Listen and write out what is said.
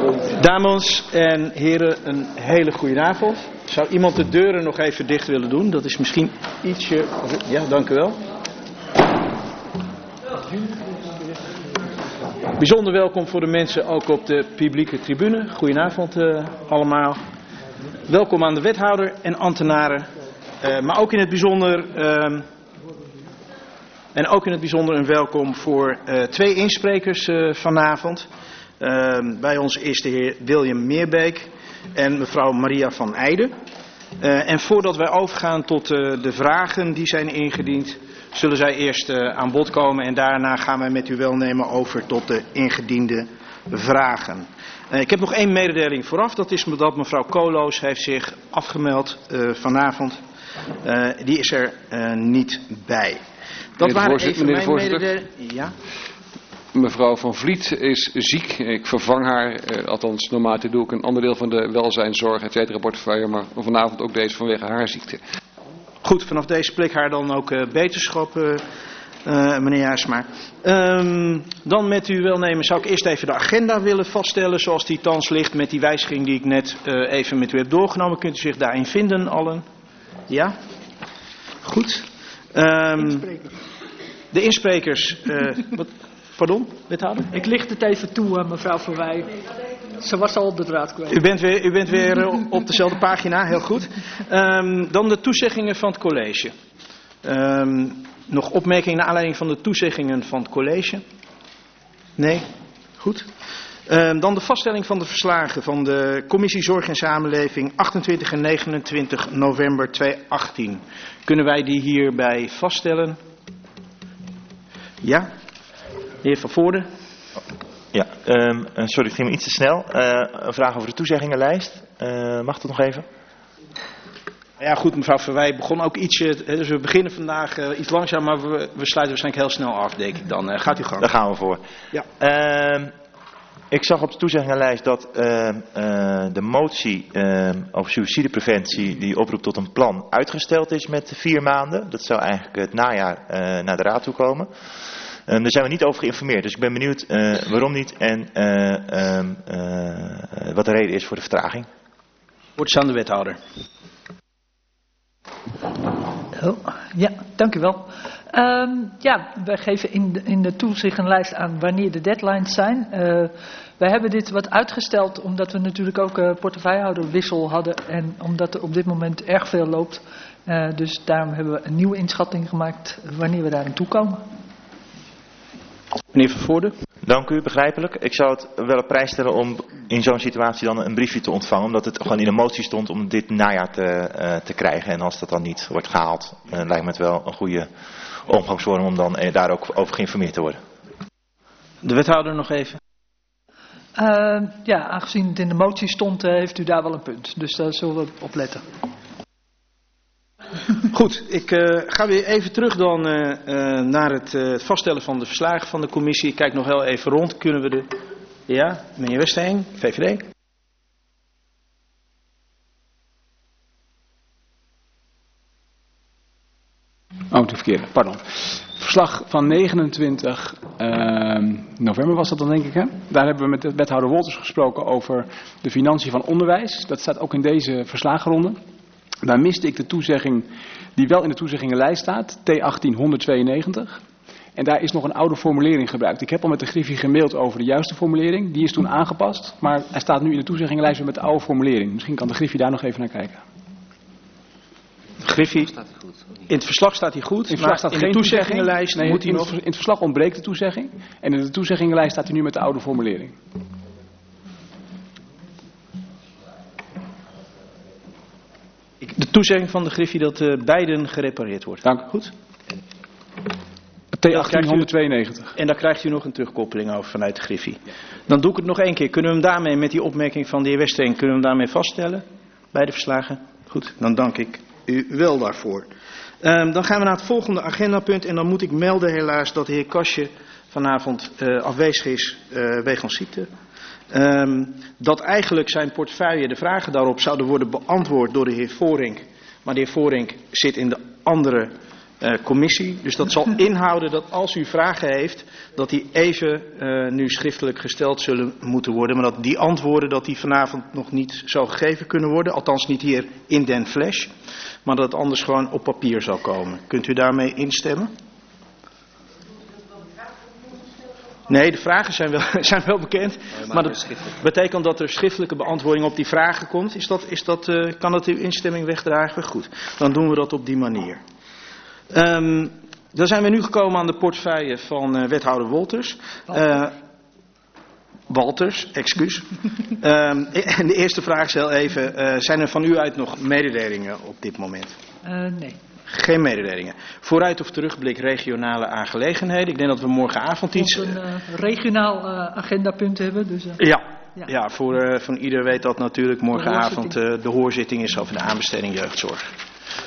Dames en heren, een hele goede avond. Zou iemand de deuren nog even dicht willen doen? Dat is misschien ietsje... Ja, dank u wel. Bijzonder welkom voor de mensen ook op de publieke tribune. Goedenavond allemaal. Welkom aan de wethouder en ambtenaren. Maar ook in het bijzonder een welkom voor twee insprekers vanavond. Bij ons is de heer William Meerbeek en mevrouw Maria van Eijden. En voordat wij overgaan tot de vragen die zijn ingediend, zullen zij eerst aan bod komen en daarna gaan wij met uw welnemen over tot de ingediende vragen. Ik heb nog één mededeling vooraf, dat is dat mevrouw Koolhoos heeft zich afgemeld vanavond. Die is er niet bij. Dat waren even mijn mededelingen. Ja. Mevrouw Van Vliet is ziek. Ik vervang haar. Althans, normaal doe ik een ander deel van de welzijnszorg, et cetera, portefeuille. Maar vanavond ook deze vanwege haar ziekte. Goed, vanaf deze plek haar dan ook beterschap, meneer Jaarsma. Dan met uw welnemen zou ik eerst even de agenda willen vaststellen zoals die thans ligt met die wijziging die ik net even met u heb doorgenomen. Kunt u zich daarin vinden allen? Ja? Goed. De insprekers... Pardon, wethouder? Ik licht het even toe aan mevrouw Verwij. Ze was al op de draad kwijt. U bent weer op dezelfde pagina, heel goed. Dan de toezeggingen van het college. Nog opmerkingen naar aanleiding van de toezeggingen van het college? Nee? Goed. Dan de vaststelling van de verslagen van de Commissie Zorg en Samenleving 28 en 29 november 2018. Kunnen wij die hierbij vaststellen? Ja? De heer Van Voorde. Ja, sorry, het ging me iets te snel. Een vraag over de toezeggingenlijst. Mag dat nog even? Ja goed, mevrouw Verwij begon ook ietsje, dus we beginnen vandaag iets langzaam, maar we sluiten waarschijnlijk heel snel af, denk ik dan. Gaat u gang. Daar gaan we voor. Ja. Ik zag op de toezeggingenlijst dat de motie over suïcidepreventie die oproept tot een plan uitgesteld is met 4 maanden. Dat zou eigenlijk het najaar naar de raad toe komen. Daar zijn we niet over geïnformeerd, dus ik ben benieuwd waarom niet en wat de reden is voor de vertraging. Wordt aan de wethouder. Oh, ja, dank u wel. Wij geven in de toezeggenlijst aan wanneer de deadlines zijn. Wij hebben dit wat uitgesteld omdat we natuurlijk ook portefeuillehouderwissel hadden en omdat er op dit moment erg veel loopt. Dus daarom hebben we een nieuwe inschatting gemaakt wanneer we daar aan toe komen. Meneer Van Voorde. Dank u, begrijpelijk. Ik zou het wel op prijs stellen om in zo'n situatie dan een briefje te ontvangen. Omdat het gewoon in de motie stond om dit najaar te krijgen. En als dat dan niet wordt gehaald, lijkt me het wel een goede omgangsvorm om dan daar ook over geïnformeerd te worden. De wethouder nog even. Aangezien het in de motie stond, heeft u daar wel een punt. Dus daar zullen we op letten. Goed, ik ga weer even terug dan naar het vaststellen van de verslagen van de commissie. Ik kijk nog heel even rond. Kunnen we de... Ja, meneer Westering, VVD. Oh, de verkeerde, pardon. Verslag van 29 november was dat dan, denk ik, hè? Daar hebben we met de wethouder Wolters gesproken over de financiën van onderwijs. Dat staat ook in deze verslagenronde. Daar miste ik de toezegging die wel in de toezeggingenlijst staat, T18-192. En daar is nog een oude formulering gebruikt. Ik heb al met de Griffie gemaild over de juiste formulering. Die is toen aangepast, maar hij staat nu in de toezeggingenlijst weer met de oude formulering. Misschien kan de Griffie daar nog even naar kijken. Griffie, in het verslag staat hij goed, in de toezeggingenlijst moet hij nog... In het verslag ontbreekt de toezegging en in de toezeggingenlijst staat hij nu met de oude formulering. De toezegging van de Griffie dat beiden gerepareerd wordt. Dank. Goed. T18-192. En daar krijgt u nog een terugkoppeling over vanuit de Griffie. Dan doe ik het nog één keer. Kunnen we hem daarmee, met die opmerking van de heer Westering, kunnen we hem daarmee vaststellen? Bij de verslagen? Goed, dan dank ik u wel daarvoor. Dan gaan we naar het volgende agendapunt. En dan moet ik melden helaas dat de heer Kastje vanavond afwezig is wegens ziekte. Dat eigenlijk zijn portefeuille, de vragen daarop zouden worden beantwoord door de heer Voorink. Maar de heer Voorink zit in de andere commissie. Dus dat zal inhouden dat als u vragen heeft, dat die even nu schriftelijk gesteld zullen moeten worden. Maar dat die antwoorden dat die vanavond nog niet zo gegeven kunnen worden. Althans niet hier in Den Flash. Maar dat het anders gewoon op papier zal komen. Kunt u daarmee instemmen? Nee, de vragen zijn wel bekend. Maar dat betekent dat er schriftelijke beantwoording op die vragen komt. Kan dat uw instemming wegdragen? Goed, dan doen we dat op die manier. Dan zijn we nu gekomen aan de portefeuille van wethouder Wolters. Walters, excuus. En de eerste vraag is heel even, zijn er van u uit nog mededelingen op dit moment? Nee. Geen mededelingen. Vooruit of terugblik regionale aangelegenheden. Ik denk dat we morgenavond iets... Een regionaal agendapunt hebben. Dus, Ja, voor ieder weet dat natuurlijk morgenavond de hoorzitting is over de aanbesteding jeugdzorg.